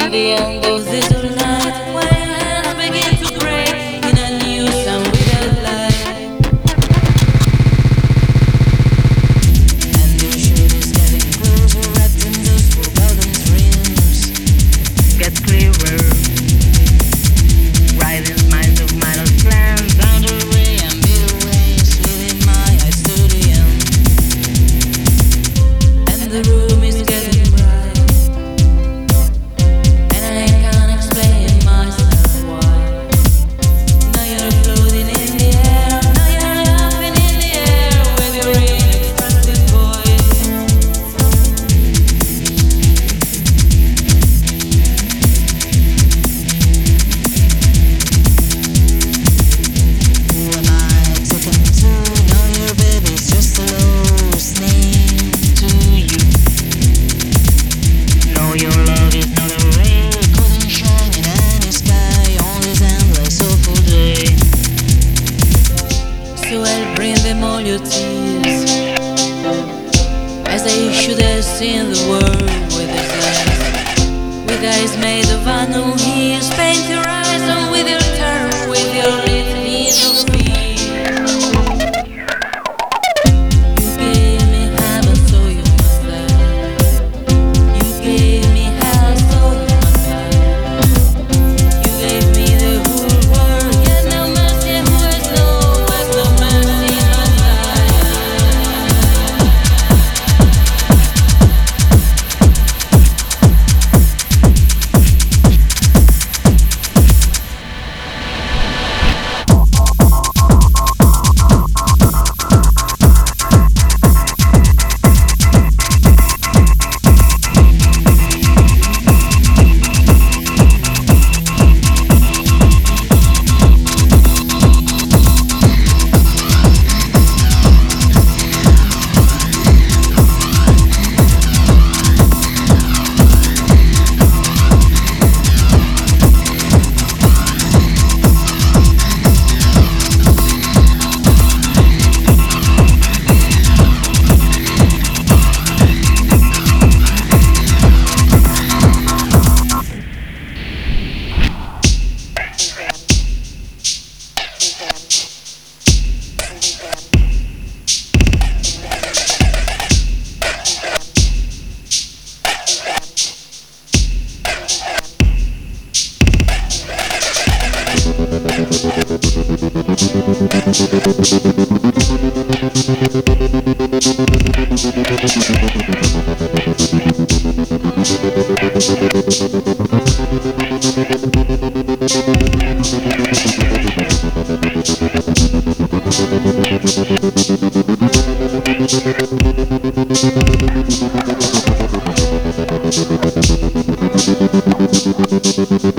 in the end of this night, when I begin to pray in a new sun without light, and the shade is getting closer, wrapped in those forgotten dreams. Get clearer, riding minds of minor plans, down the way and bitter waves, leaving my eyes to the end, and the room is getting bright. So I'll bring them all your tears, as I should have seen the world with eyes made of unknown years. Paint your eyes on with your terror, with your litanies of fear. You gave me heaven, so you must die. You gave me hell, so you must die. You gave me the whole world, yet no mercy, who has no mercy must die. Thank you.